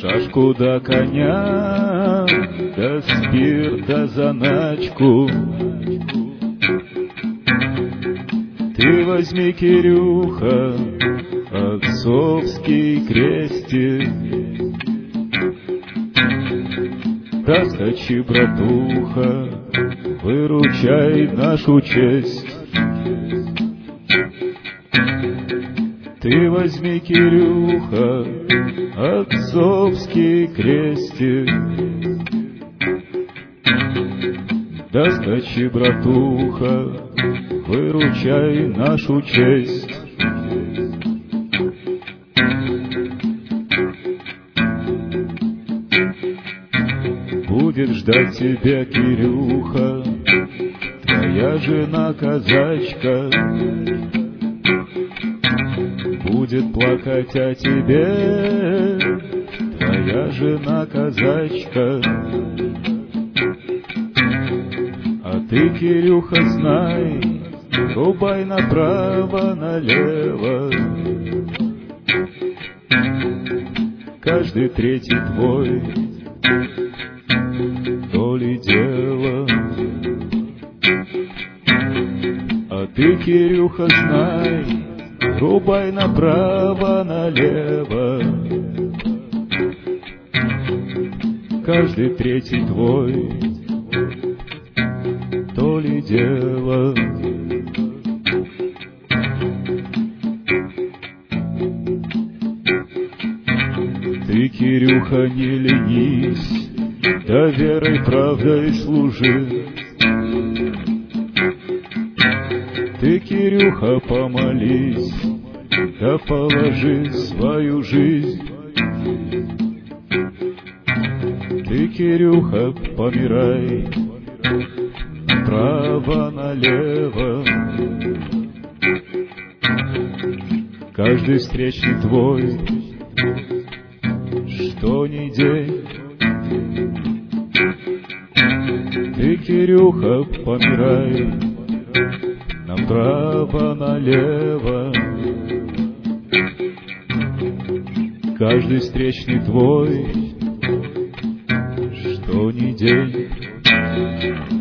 шашку да коня, да спирт да заначку. Ты возьми, Кирюха, отцовский крестик, да скачи, братуха, выручай нашу честь. Ты возьми, Кирюха, отцовский крестик, да скачи, братуха, выручай нашу честь. Будет ждать тебя, Кирюха, твоя жена-казачка, будет плакать о тебе твоя жена-казачка. А ты, Кирюха, знай, рубай направо-налево, каждый третий твой то ли дело. А ты, Кирюха, знай, рубай направо-налево, каждый третий твой то ли дело. Ты, Кирюха, не ленись, да верой, правдой служи. Ты, Кирюха, помолись, да положи свою жизнь. Ты, Кирюха, помирай направо-налево, каждый встречный твой, что ни день. Ты, Кирюха, помирай направо-налево, каждый встречный твой, что ни день.